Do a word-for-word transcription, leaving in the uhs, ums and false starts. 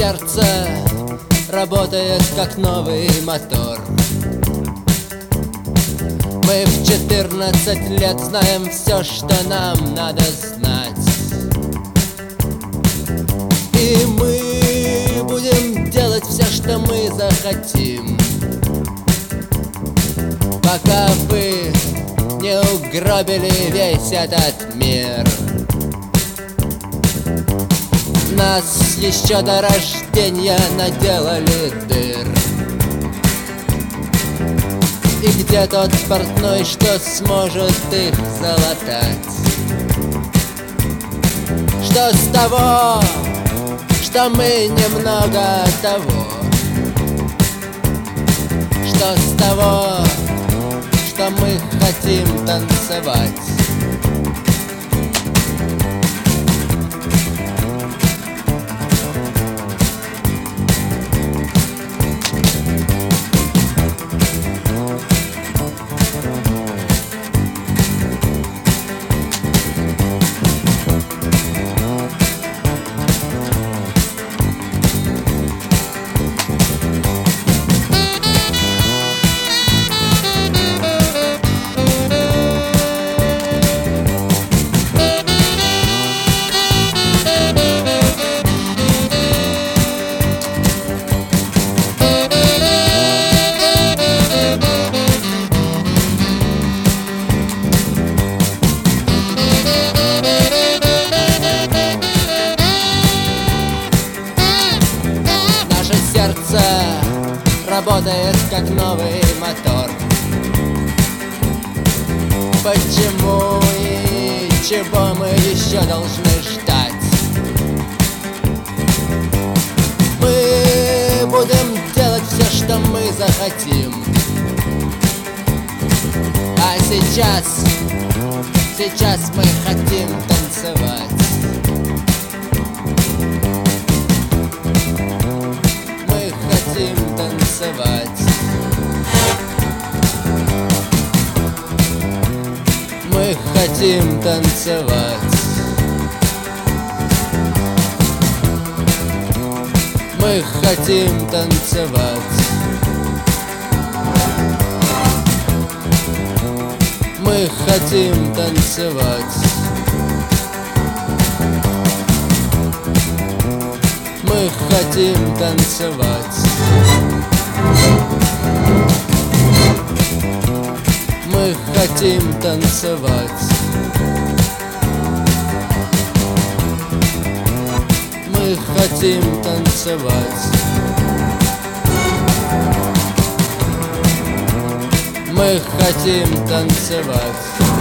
сердце работает как новый мотор. Мы в четырнадцать лет знаем все, что нам надо знать. И мы будем делать все, что мы захотим, пока вы не угробили весь этот мир. Нас еще до рождения наделали дыр. И где тот портной, что сможет их залатать? Что с того, что мы немного того? Что с того, что мы хотим танцевать? Сердце работает как новый мотор. Почему и чего мы еще должны ждать? Мы будем делать все, что мы захотим. А сейчас, сейчас мы хотим танцевать. Хотим танцевать. Мы хотим танцевать. Мы хотим танцевать. Мы хотим танцевать. Мы хотим танцевать. Мы хотим танцевать. Мы хотим танцевать. Мы хотим танцевать.